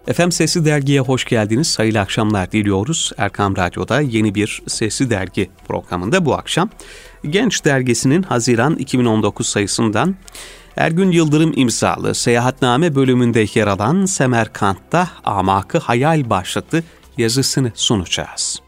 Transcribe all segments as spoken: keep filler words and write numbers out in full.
Efendim Sesli Dergi'ye hoş geldiniz. Hayırlı akşamlar diliyoruz. Erkam Radyo'da yeni bir Sesli Dergi programında bu akşam Genç Dergisi'nin Haziran iki bin on dokuz sayısından Ergün Yıldırım imzalı Seyahatname bölümünde yer alan Semerkant'ta Amakı Hayal başlıklı yazısını sunacağız.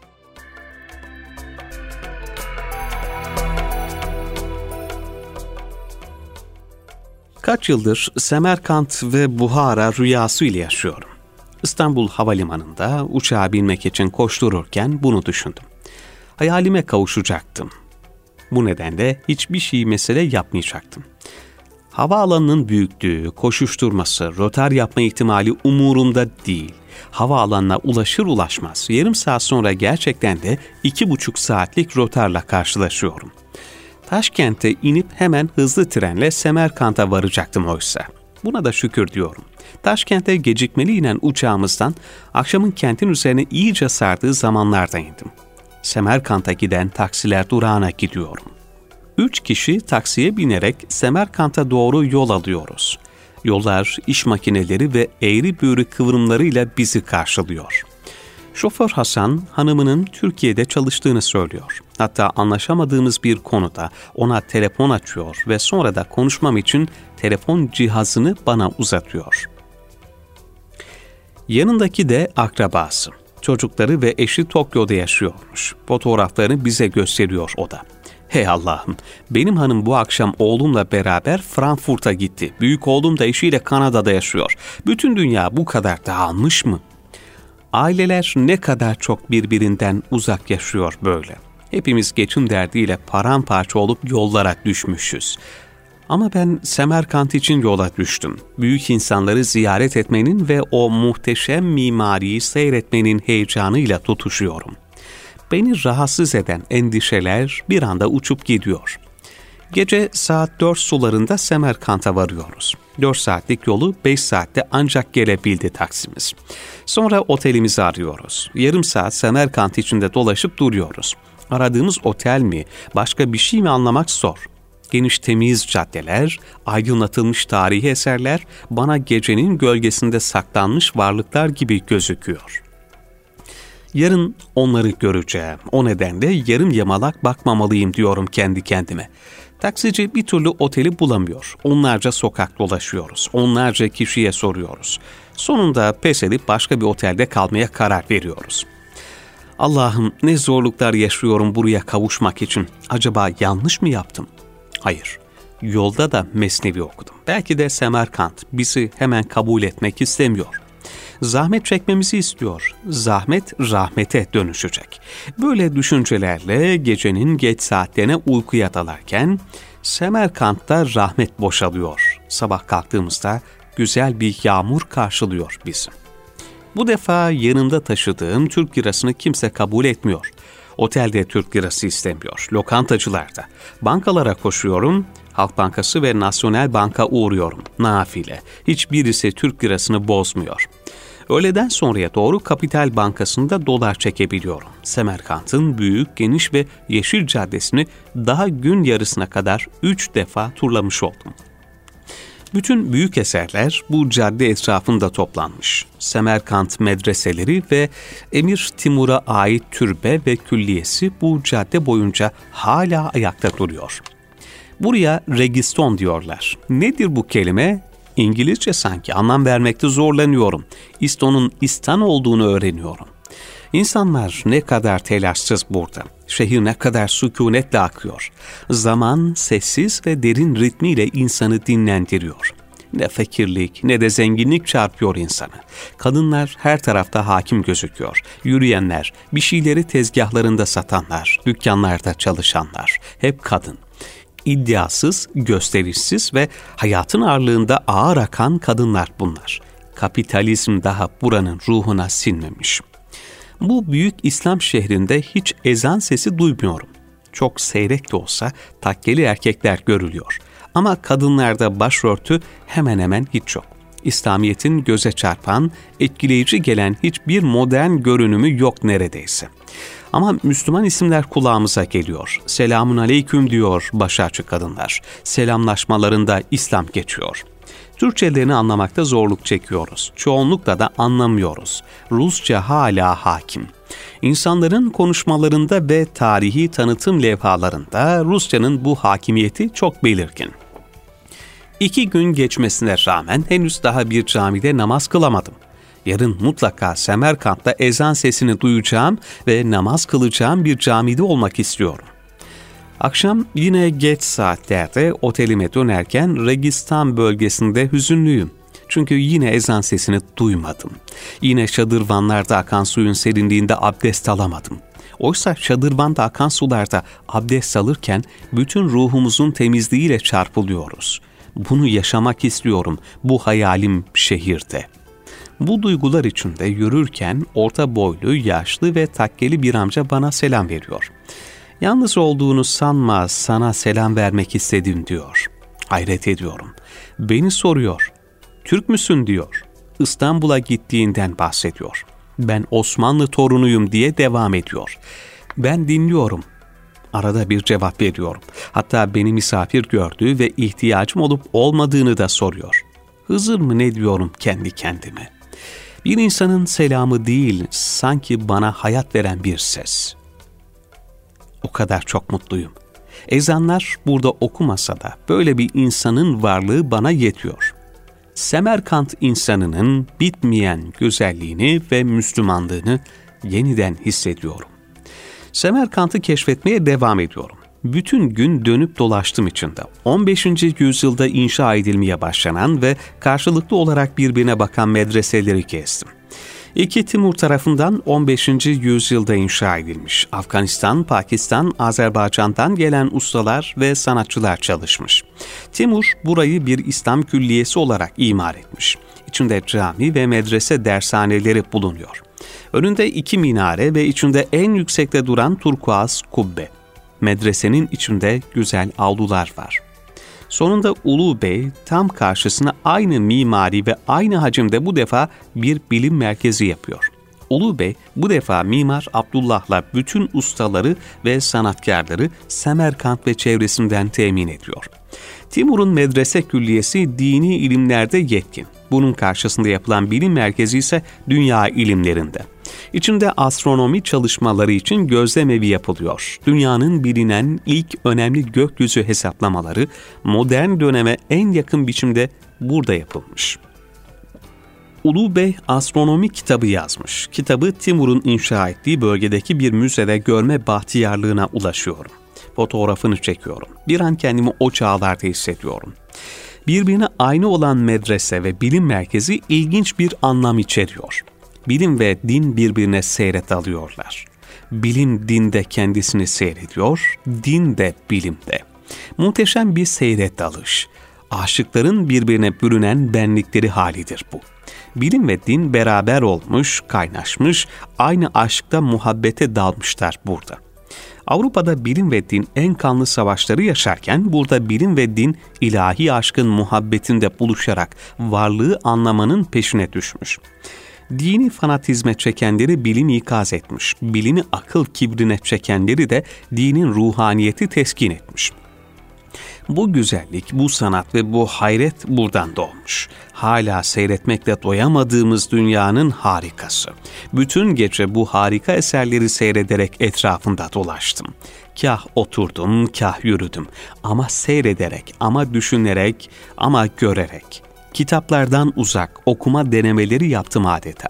Kaç yıldır Semerkant ve Buhara rüyası ile yaşıyorum. İstanbul Havalimanı'nda uçağa binmek için koştururken bunu düşündüm. Hayalime kavuşacaktım. Bu nedenle hiçbir şey mesele yapmayacaktım. Havaalanının büyüklüğü, koşuşturması, rötar yapma ihtimali umurumda değil. Havaalanına ulaşır ulaşmaz yarım saat sonra gerçekten de iki buçuk saatlik rötarla karşılaşıyorum. Taşkent'e inip hemen hızlı trenle Semerkant'a varacaktım oysa. Buna da şükür diyorum. Taşkent'e gecikmeli inen uçağımızdan akşamın kentin üzerine iyice sardığı zamanlarda indim. Semerkant'a giden taksiler durağına gidiyorum. Üç kişi taksiye binerek Semerkant'a doğru yol alıyoruz. Yollar, iş makineleri ve eğri büğrü kıvrımlarıyla bizi karşılıyor. Şoför Hasan, hanımının Türkiye'de çalıştığını söylüyor. Hatta anlaşamadığımız bir konuda ona telefon açıyor ve sonra da konuşmam için telefon cihazını bana uzatıyor. Yanındaki de akrabası. Çocukları ve eşi Tokyo'da yaşıyormuş. Fotoğraflarını bize gösteriyor o da. Hey Allah'ım, benim hanım bu akşam oğlumla beraber Frankfurt'a gitti. Büyük oğlum da eşiyle Kanada'da yaşıyor. Bütün dünya bu kadar dağılmış mı? Aileler ne kadar çok birbirinden uzak yaşıyor böyle. Hepimiz geçim derdiyle paramparça olup yollara düşmüşüz. Ama ben Semerkant için yola düştüm. Büyük insanları ziyaret etmenin ve o muhteşem mimariyi seyretmenin heyecanıyla tutuşuyorum. Beni rahatsız eden endişeler bir anda uçup gidiyor. Gece saat dört sularında Semerkant'a varıyoruz. dört saatlik yolu beş saatte ancak gelebildi taksimiz. Sonra otelimizi arıyoruz. Yarım saat Semerkant içinde dolaşıp duruyoruz. Aradığımız otel mi, başka bir şey mi anlamak zor. Geniş temiz caddeler, aydınlatılmış tarihi eserler bana gecenin gölgesinde saklanmış varlıklar gibi gözüküyor. Yarın onları göreceğim. O nedenle yarım yamalak bakmamalıyım diyorum kendi kendime. Taksici bir türlü oteli bulamıyor. Onlarca sokak dolaşıyoruz. Onlarca kişiye soruyoruz. Sonunda pes edip başka bir otelde kalmaya karar veriyoruz. Allah'ım ne zorluklar yaşıyorum buraya kavuşmak için. Acaba yanlış mı yaptım? Hayır. Yolda da Mesnevi okudum. Belki de Semerkant bizi hemen kabul etmek istemiyor. Zahmet çekmemizi istiyor. Zahmet rahmete dönüşecek. Böyle düşüncelerle gecenin geç saatlerine uykuya dalarken Semerkant'ta rahmet boşalıyor. Sabah kalktığımızda güzel bir yağmur karşılıyor bizi. Bu defa yanımda taşıdığım Türk lirasını kimse kabul etmiyor. Otelde Türk lirası istemiyor. Lokantacılarda. Bankalara koşuyorum. Halk Bankası ve Nasyonel Banka uğruyorum. Nafile. Hiçbirisi Türk lirasını bozmuyor. Öğleden sonraya doğru Kapital Bankası'nda dolar çekebiliyorum. Semerkant'ın büyük, geniş ve yeşil caddesini daha gün yarısına kadar üç defa turlamış oldum. Bütün büyük eserler bu cadde etrafında toplanmış. Semerkant medreseleri ve Emir Timur'a ait türbe ve külliyesi bu cadde boyunca hala ayakta duruyor. Buraya Registon diyorlar. Nedir bu kelime? İngilizce sanki, anlam vermekte zorlanıyorum. İston'un istan olduğunu öğreniyorum. İnsanlar ne kadar telaşsız burada. Şehir ne kadar sükunetle akıyor. Zaman sessiz ve derin ritmiyle insanı dinlendiriyor. Ne fakirlik ne de zenginlik çarpıyor insanı. Kadınlar her tarafta hakim gözüküyor. Yürüyenler, bir şeyleri tezgahlarında satanlar, dükkanlarda çalışanlar, hep kadın. İddiasız, gösterişsiz ve hayatın ağırlığında ağır akan kadınlar bunlar. Kapitalizm daha buranın ruhuna sinmemiş. Bu büyük İslam şehrinde hiç ezan sesi duymuyorum. Çok seyrek de olsa takkeli erkekler görülüyor. Ama kadınlarda başörtü hemen hemen hiç yok. İslamiyet'in göze çarpan, etkileyici gelen hiçbir modern görünümü yok neredeyse. Ama Müslüman isimler kulağımıza geliyor. Selamun aleyküm diyor başörtülü kadınlar. Selamlaşmalarında İslam geçiyor. Türkçelerini anlamakta zorluk çekiyoruz. Çoğunlukla da anlamıyoruz. Rusça hala hakim. İnsanların konuşmalarında ve tarihi tanıtım levhalarında Rusçanın bu hakimiyeti çok belirgin. İki gün geçmesine rağmen henüz daha bir camide namaz kılamadım. Yarın mutlaka Semerkant'ta ezan sesini duyacağım ve namaz kılacağım bir camide olmak istiyorum. Akşam yine geç saatlerde otelime dönerken Registan bölgesinde hüzünlüyüm. Çünkü yine ezan sesini duymadım. Yine şadırvanlarda akan suyun serinliğinde abdest alamadım. Oysa şadırvanda akan sularda abdest alırken bütün ruhumuzun temizliğiyle çarpılıyoruz. Bunu yaşamak istiyorum bu hayalim şehirde. Bu duygular içinde yürürken orta boylu, yaşlı ve takkeli bir amca bana selam veriyor. Yalnız olduğunu sanma, sana selam vermek istedim diyor. Hayret ediyorum. Beni soruyor. Türk müsün diyor. İstanbul'a gittiğinden bahsediyor. Ben Osmanlı torunuyum diye devam ediyor. Ben dinliyorum. Arada bir cevap veriyorum. Hatta beni misafir gördüğü ve ihtiyacım olup olmadığını da soruyor. Hızır mı ne diyorum kendi kendime. Bir insanın selamı değil, sanki bana hayat veren bir ses. O kadar çok mutluyum. Ezanlar burada okumasa da böyle bir insanın varlığı bana yetiyor. Semerkant insanının bitmeyen güzelliğini ve Müslümanlığını yeniden hissediyorum. Semerkant'ı keşfetmeye devam ediyorum. Bütün gün dönüp dolaştım içinde. on beşinci yüzyılda inşa edilmeye başlanan ve karşılıklı olarak birbirine bakan medreseleri gezdim. İki Timur tarafından on beşinci yüzyılda inşa edilmiş. Afganistan, Pakistan, Azerbaycan'dan gelen ustalar ve sanatçılar çalışmış. Timur burayı bir İslam külliyesi olarak imar etmiş. İçinde cami ve medrese dershaneleri bulunuyor. Önünde iki minare ve içinde en yüksekte duran turkuaz kubbe. Medresenin içinde güzel avlular var. Sonunda Ulu Bey tam karşısına aynı mimari ve aynı hacimde bu defa bir bilim merkezi yapıyor. Ulu Bey bu defa Mimar Abdullah'la bütün ustaları ve sanatkarları Semerkant ve çevresinden temin ediyor. Timur'un medrese külliyesi dini ilimlerde yetkin. Bunun karşısında yapılan bilim merkezi ise dünya ilimlerinde. İçinde astronomi çalışmaları için gözlemevi yapılıyor. Dünyanın bilinen ilk önemli gökyüzü hesaplamaları modern döneme en yakın biçimde burada yapılmış. Ulu Bey astronomi kitabı yazmış. Kitabı Timur'un inşa ettiği bölgedeki bir müzede görme bahtiyarlığına ulaşıyorum. Fotoğrafını çekiyorum. Bir an kendimi o çağlarda hissediyorum. Birbirine aynı olan medrese ve bilim merkezi ilginç bir anlam içeriyor. Bilim ve din birbirine seyret alıyorlar. Bilim dinde kendisini seyrediyor, din de bilimde. Muhteşem bir seyret dalış. Aşıkların birbirine bürünen benlikleri halidir bu. Bilim ve din beraber olmuş, kaynaşmış, aynı aşkta muhabbete dalmışlar burada. Avrupa'da bilim ve din en kanlı savaşları yaşarken burada bilim ve din ilahi aşkın muhabbetinde buluşarak varlığı anlamanın peşine düşmüş. Dini fanatizme çekenleri bilim ikaz etmiş, bilimi akıl kibrine çekenleri de dinin ruhaniyeti teskin etmiş. Bu güzellik, bu sanat ve bu hayret buradan doğmuş. Hala seyretmekle doyamadığımız dünyanın harikası. Bütün gece bu harika eserleri seyrederek etrafında dolaştım. Kah oturdum, kah yürüdüm. Ama seyrederek, ama düşünerek, ama görerek. Kitaplardan uzak okuma denemeleri yaptım adeta.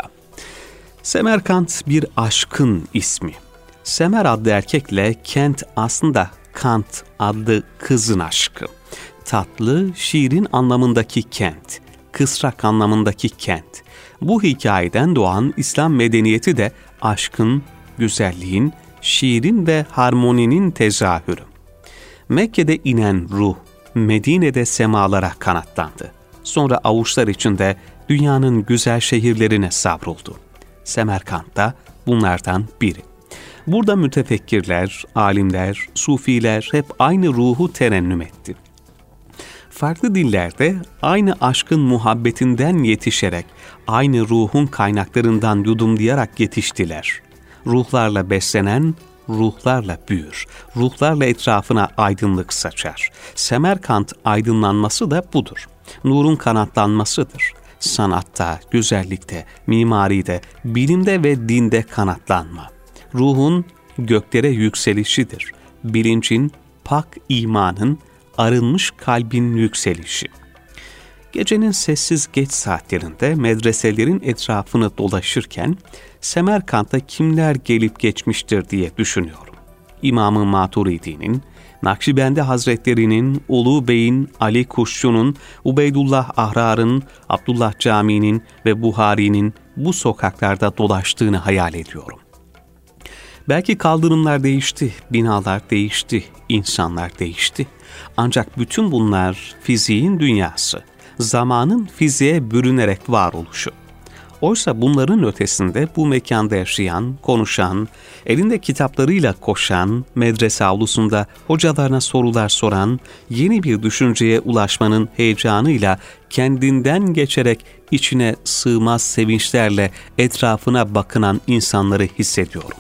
Semerkant bir aşkın ismi. Semer adlı erkekle Kent aslında Kant adlı kızın aşkı. Tatlı, şiirin anlamındaki kent, kısrak anlamındaki kent. Bu hikayeden doğan İslam medeniyeti de aşkın, güzelliğin, şiirin ve harmoninin tezahürü. Mekke'de inen ruh, Medine'de semalara kanatlandı. Sonra avuçlar içinde dünyanın güzel şehirlerine savruldu. Semerkant da bunlardan biri. Burada mütefekkirler, alimler, sufiler hep aynı ruhu terennüm etti. Farklı dillerde aynı aşkın muhabbetinden yetişerek, aynı ruhun kaynaklarından yudumlayarak yetiştiler. Ruhlarla beslenen, ruhlarla büyür. Ruhlarla etrafına aydınlık saçar. Semerkant aydınlanması da budur. Nurun kanatlanmasıdır. Sanatta, güzellikte, mimaride, bilimde ve dinde kanatlanma. Ruhun göklere yükselişidir. Bilincin, pak imanın, arınmış kalbin yükselişi. Gecenin sessiz geç saatlerinde medreselerin etrafını dolaşırken Semerkant'a kimler gelip geçmiştir diye düşünüyorum. İmam-ı Maturidi'nin, Nakşibendi Hazretleri'nin, Ulu Bey'in, Ali Kuşçu'nun, Ubeydullah Ahrar'ın, Abdullah Camii'nin ve Buhari'nin bu sokaklarda dolaştığını hayal ediyorum. Belki kaldırımlar değişti, binalar değişti, insanlar değişti. Ancak bütün bunlar fiziğin dünyası, zamanın fiziğe bürünerek varoluşu. Oysa bunların ötesinde bu mekanda yaşayan, konuşan, elinde kitaplarıyla koşan, medrese avlusunda hocalarına sorular soran, yeni bir düşünceye ulaşmanın heyecanıyla kendinden geçerek içine sığmaz sevinçlerle etrafına bakınan insanları hissediyorum.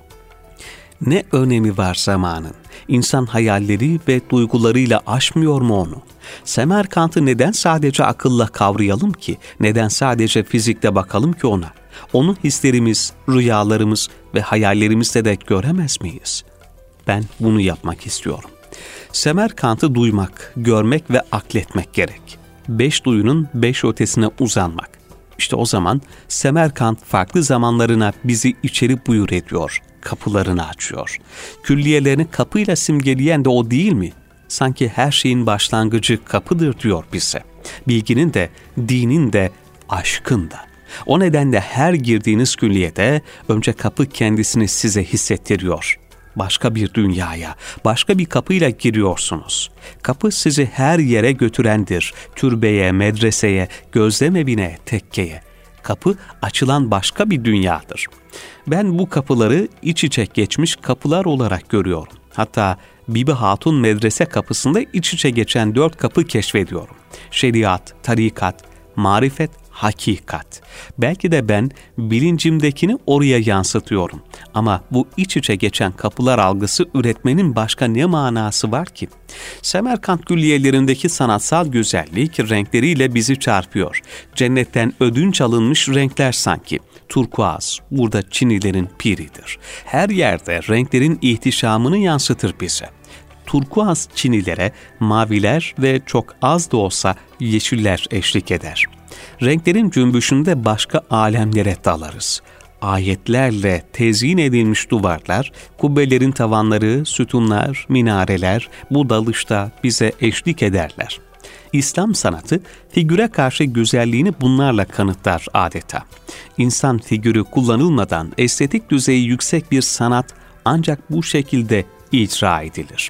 Ne önemi var zamanın? İnsan hayalleri ve duygularıyla aşmıyor mu onu? Semerkant'ı neden sadece akılla kavrayalım ki? Neden sadece fizikle bakalım ki ona? Onu hislerimiz, rüyalarımız ve hayallerimizle de göremez miyiz? Ben bunu yapmak istiyorum. Semerkant'ı duymak, görmek ve akletmek gerek. Beş duyunun beş ötesine uzanmak. İşte o zaman Semerkant farklı zamanlarına bizi içeri buyur ediyor, kapılarını açıyor. Külliyelerini kapıyla simgeleyen de o değil mi? Sanki her şeyin başlangıcı kapıdır diyor bize. Bilginin de, dinin de, aşkın da. O nedenle her girdiğiniz külliyede önce kapı kendisini size hissettiriyor. Başka bir dünyaya, başka bir kapıyla giriyorsunuz. Kapı sizi her yere götürendir. Türbeye, medreseye, gözlem evine, tekkeye. Kapı açılan başka bir dünyadır. Ben bu kapıları iç içe geçmiş kapılar olarak görüyorum. Hatta Bibi Hatun medrese kapısında iç içe geçen dört kapı keşfediyorum. Şeriat, tarikat, marifet, hakikat. Belki de ben bilincimdekini oraya yansıtıyorum. Ama bu iç içe geçen kapılar algısı üretmenin başka ne manası var ki? Semerkant külliyelerindeki sanatsal güzellik renkleriyle bizi çarpıyor. Cennetten ödünç alınmış renkler sanki. Turkuaz, burada Çinilerin piridir. Her yerde renklerin ihtişamını yansıtır bize. Turkuaz Çinilere maviler ve çok az da olsa yeşiller eşlik eder. Renklerin cümbüşünde başka alemlere dalarız. Ayetlerle tezyin edilmiş duvarlar, kubbelerin tavanları, sütunlar, minareler bu dalışta bize eşlik ederler. İslam sanatı figüre karşı güzelliğini bunlarla kanıtlar adeta. İnsan figürü kullanılmadan estetik düzeyi yüksek bir sanat ancak bu şekilde icra edilir.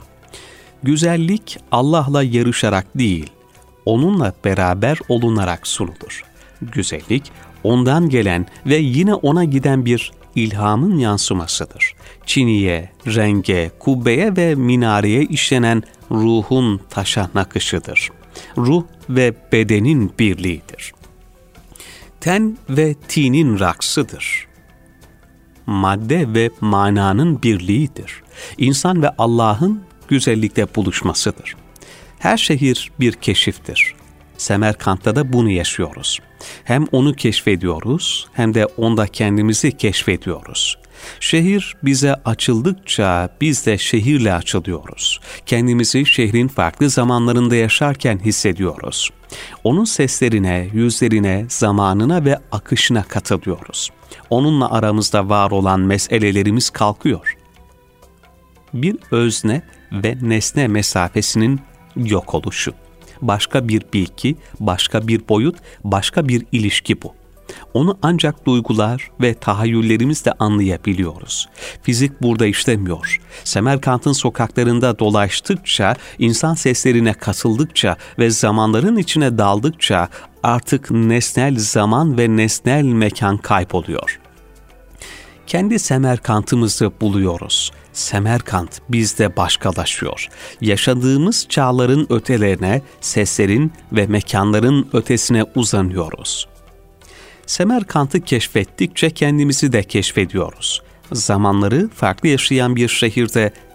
Güzellik Allah'la yarışarak değil, onunla beraber olunarak sunulur. Güzellik, ondan gelen ve yine ona giden bir ilhamın yansımasıdır. Çiniye, renge, kubbeye ve minareye işlenen ruhun taşa nakışıdır. Ruh ve bedenin birliğidir. Ten ve tinin raksıdır. Madde ve mananın birliğidir. İnsan ve Allah'ın güzellikte buluşmasıdır. Her şehir bir keşiftir. Semerkant'ta da bunu yaşıyoruz. Hem onu keşfediyoruz hem de onda kendimizi keşfediyoruz. Şehir bize açıldıkça biz de şehirle açılıyoruz. Kendimizi şehrin farklı zamanlarında yaşarken hissediyoruz. Onun seslerine, yüzlerine, zamanına ve akışına katılıyoruz. Onunla aramızda var olan meselelerimiz kalkıyor. Bir özne ve nesne mesafesinin yok oluşu. Başka bir bilgi, başka bir boyut, başka bir ilişki bu. Onu ancak duygular ve tahayyüllerimizle anlayabiliyoruz. Fizik burada işlemiyor. Semerkant'ın sokaklarında dolaştıkça, insan seslerine katıldıkça ve zamanların içine daldıkça artık nesnel zaman ve nesnel mekan kayboluyor. Kendi Semerkant'ımızı buluyoruz. Semerkant bizde başkalaşıyor. Yaşadığımız çağların ötelerine, seslerin ve mekanların ötesine uzanıyoruz. Semerkant'ı keşfettikçe kendimizi de keşfediyoruz. Zamanları farklı yaşayan bir şehirde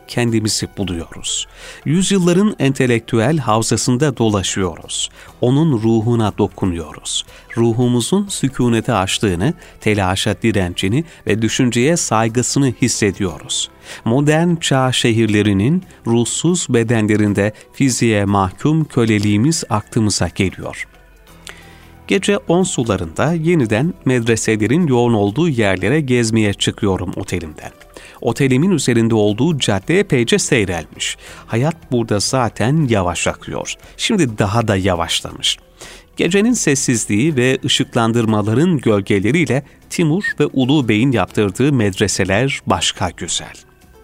kendimizi buluyoruz. Yüzyılların entelektüel havzasında dolaşıyoruz. Onun ruhuna dokunuyoruz. Ruhumuzun sükunete açtığını, telaşa direncini ve düşünceye saygısını hissediyoruz. Modern çağ şehirlerinin ruhsuz bedenlerinde fiziğe mahkum köleliğimiz aklımıza geliyor. Gece on sularında yeniden medreselerin yoğun olduğu yerlere gezmeye çıkıyorum otelimden. Otelimin üzerinde olduğu cadde epeyce seyrelmiş. Hayat burada zaten yavaş akıyor. Şimdi daha da yavaşlamış. Gecenin sessizliği ve ışıklandırmaların gölgeleriyle Timur ve Ulu Bey'in yaptırdığı medreseler başka güzel.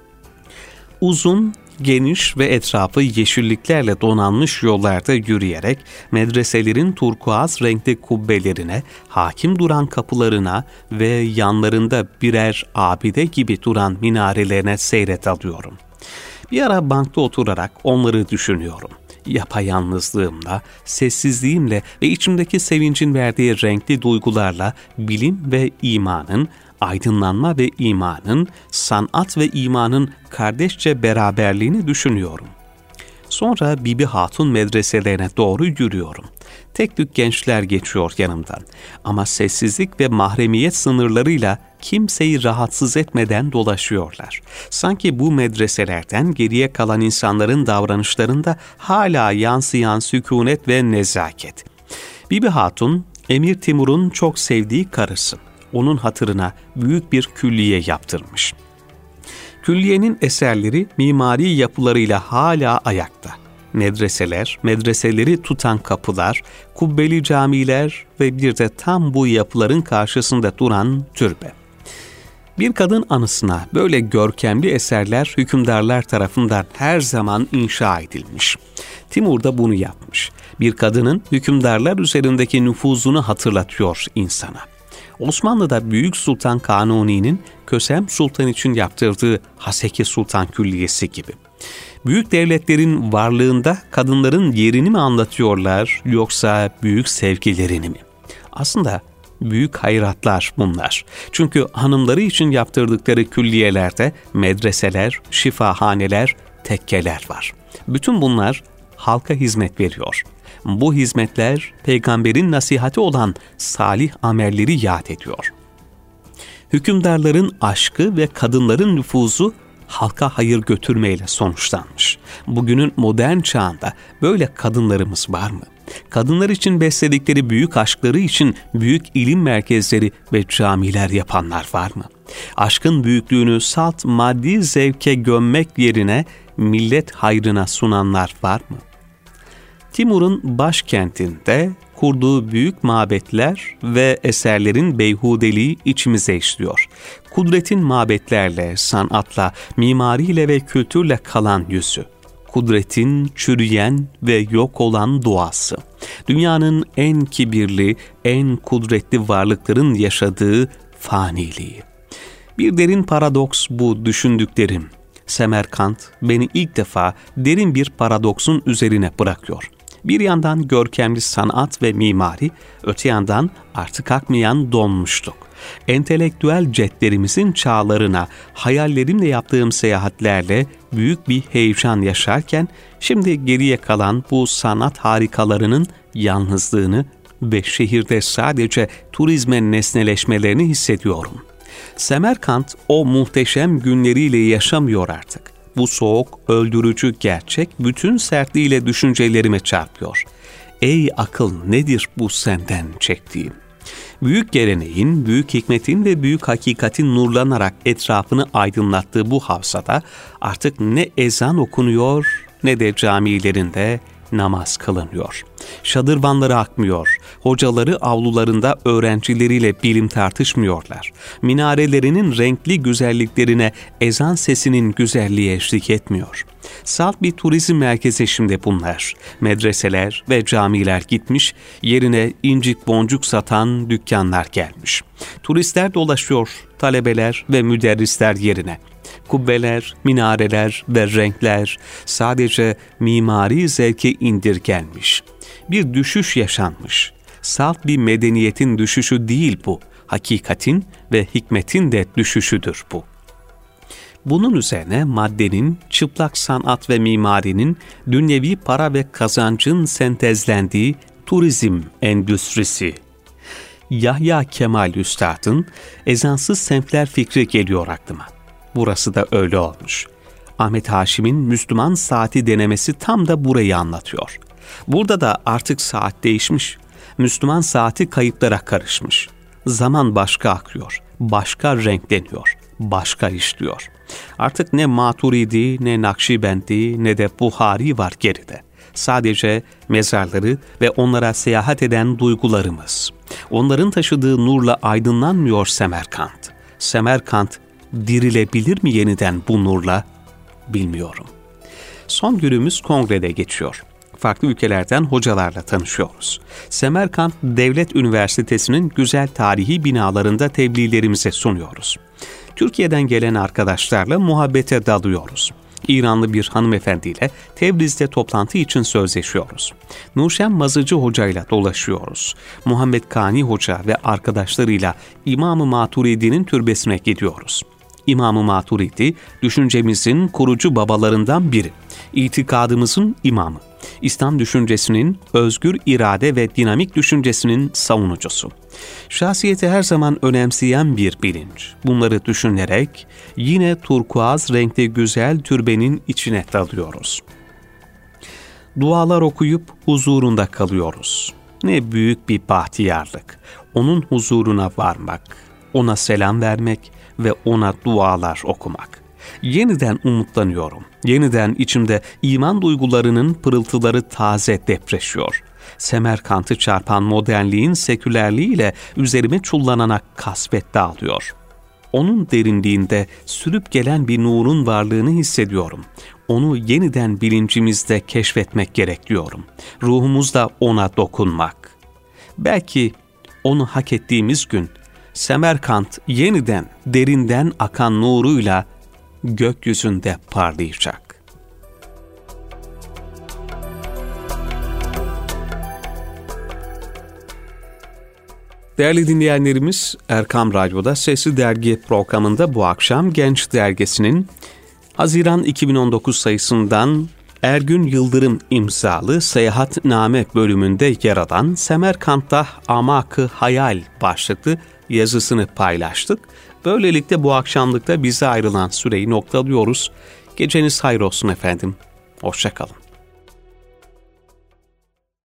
Uzun, geniş ve etrafı yeşilliklerle donanmış yollarda yürüyerek medreselerin turkuaz renkli kubbelerine, hakim duran kapılarına ve yanlarında birer abide gibi duran minarelerine seyret alıyorum. Bir ara bankta oturarak onları düşünüyorum. Yapayalnızlığımla, sessizliğimle ve içimdeki sevincin verdiği renkli duygularla bilim ve imanın, aydınlanma ve imanın, sanat ve imanın kardeşçe beraberliğini düşünüyorum. Sonra Bibi Hatun medreselerine doğru yürüyorum. Tek tük gençler geçiyor yanımdan. Ama sessizlik ve mahremiyet sınırlarıyla kimseyi rahatsız etmeden dolaşıyorlar. Sanki bu medreselerden geriye kalan insanların davranışlarında hala yansıyan sükunet ve nezaket. Bibi Hatun, Emir Timur'un çok sevdiği karısı. Onun hatırına büyük bir külliye yaptırmış. Külliyenin eserleri mimari yapılarıyla hala ayakta. Medreseler, medreseleri tutan kapılar, kubbeli camiler ve bir de tam bu yapıların karşısında duran türbe. Bir kadın anısına böyle görkemli eserler hükümdarlar tarafından her zaman inşa edilmiş. Timur da bunu yapmış. Bir kadının hükümdarlar üzerindeki nüfuzunu hatırlatıyor insana. Osmanlı'da Büyük Sultan Kanuni'nin Kösem Sultan için yaptırdığı Haseki Sultan Külliyesi gibi. Büyük devletlerin varlığında kadınların yerini mi anlatıyorlar yoksa büyük sevgilerini mi? Aslında büyük hayratlar bunlar. Çünkü hanımları için yaptırdıkları külliyelerde medreseler, şifahaneler, tekkeler var. Bütün bunlar halka hizmet veriyor. Bu hizmetler peygamberin nasihati olan salih amelleri yad ediyor. Hükümdarların aşkı ve kadınların nüfuzu halka hayır götürmeyle sonuçlanmış. Bugünün modern çağında böyle kadınlarımız var mı? Kadınlar için besledikleri büyük aşkları için büyük ilim merkezleri ve camiler yapanlar var mı? Aşkın büyüklüğünü salt maddi zevke gömmek yerine millet hayrına sunanlar var mı? Timur'un başkentinde kurduğu büyük mabetler ve eserlerin beyhudeliği içimize işliyor. Kudretin mabetlerle, sanatla, mimariyle ve kültürle kalan yüzü. Kudretin çürüyen ve yok olan doğası. Dünyanın en kibirli, en kudretli varlıkların yaşadığı faniliği. Bir derin paradoks bu düşündüklerim. Semerkant beni ilk defa derin bir paradoksun üzerine bırakıyor. Bir yandan görkemli sanat ve mimari, öte yandan artık akmayan donmuşluk. Entelektüel jetlerimizin çağlarına hayallerimle yaptığım seyahatlerle büyük bir heyecan yaşarken, şimdi geriye kalan bu sanat harikalarının yalnızlığını ve şehirde sadece turizme nesneleşmelerini hissediyorum. Semerkant o muhteşem günleriyle yaşamıyor artık. Bu soğuk, öldürücü gerçek bütün sertliğiyle düşüncelerime çarpıyor. Ey akıl, nedir bu senden çektiğim? Büyük geleneğin, büyük hikmetin ve büyük hakikatin nurlanarak etrafını aydınlattığı bu havzada artık ne ezan okunuyor ne de camilerinde namaz kılınıyor. Şadırvanları akmıyor. Hocaları avlularında öğrencileriyle bilim tartışmıyorlar. Minarelerinin renkli güzelliklerine ezan sesinin güzelliği eşlik etmiyor. Salt bir turizm merkezi şimdi bunlar. Medreseler ve camiler gitmiş, yerine incik boncuk satan dükkanlar gelmiş. Turistler dolaşıyor, talebeler ve müderrisler yerine. Kubbeler, minareler ve renkler sadece mimari zevke indirgenmiş. Bir düşüş yaşanmış. Salt bir medeniyetin düşüşü değil bu. Hakikatin ve hikmetin de düşüşüdür bu. Bunun üzerine maddenin, çıplak sanat ve mimarinin, dünyevi para ve kazancın sentezlendiği turizm endüstrisi. Yahya Kemal Üstad'ın ezansız semtler fikri geliyor aklıma. Burası da öyle olmuş. Ahmet Haşim'in Müslüman saati denemesi tam da burayı anlatıyor. Burada da artık saat değişmiş. Müslüman saati kayıplara karışmış. Zaman başka akıyor, başka renkleniyor, başka işliyor. Artık ne Maturidi, ne Nakşibendi, ne de Buhari var geride. Sadece mezarları ve onlara seyahat eden duygularımız. Onların taşıdığı nurla aydınlanmıyor Semerkant. Semerkant dirilebilir mi yeniden bu nurla? Bilmiyorum. Son günümüz kongrede geçiyor. Farklı ülkelerden hocalarla tanışıyoruz. Semerkant Devlet Üniversitesi'nin güzel tarihi binalarında tebliğlerimize sunuyoruz. Türkiye'den gelen arkadaşlarla muhabbete dalıyoruz. İranlı bir hanımefendiyle Tebriz'de toplantı için sözleşiyoruz. Nuşen Mazıcı Hoca ile dolaşıyoruz. Muhammed Kani Hoca ve arkadaşlarıyla İmam-ı Maturidi'nin türbesine gidiyoruz. İmam-ı Maturidi, düşüncemizin kurucu babalarından biri. İtikadımızın imamı. İslam düşüncesinin, özgür irade ve dinamik düşüncesinin savunucusu. Şahsiyeti her zaman önemseyen bir bilinç. Bunları düşünerek yine turkuaz renkli güzel türbenin içine dalıyoruz. Dualar okuyup huzurunda kalıyoruz. Ne büyük bir bahtiyarlık. Onun huzuruna varmak, ona selam vermek ve ona dualar okumak. Yeniden umutlanıyorum. Yeniden içimde iman duygularının pırıltıları taze depreşiyor. Semerkant'ı çarpan modernliğin sekülerliğiyle üzerime çullanarak kasvet dağılıyor. Onun derinliğinde sürüp gelen bir nurun varlığını hissediyorum. Onu yeniden bilincimizde keşfetmek gerek diyorum. Ruhumuzda ona dokunmak. Belki onu hak ettiğimiz gün Semerkant yeniden derinden akan nuruyla gökyüzünde parlayacak. Değerli dinleyenlerimiz, Erkam Radyo'da Sesli Dergi programında bu akşam Genç Dergisi'nin Haziran iki bin on dokuz sayısından Ergün Yıldırım imzalı Seyahatname bölümünde yer alan Semerkant'ta Amak-ı Hayal başlıklı yazısını paylaştık. Böylelikle bu akşamlıkta bize ayrılan süreyi noktalıyoruz. Geceniz hayır olsun efendim. Hoşça kalın.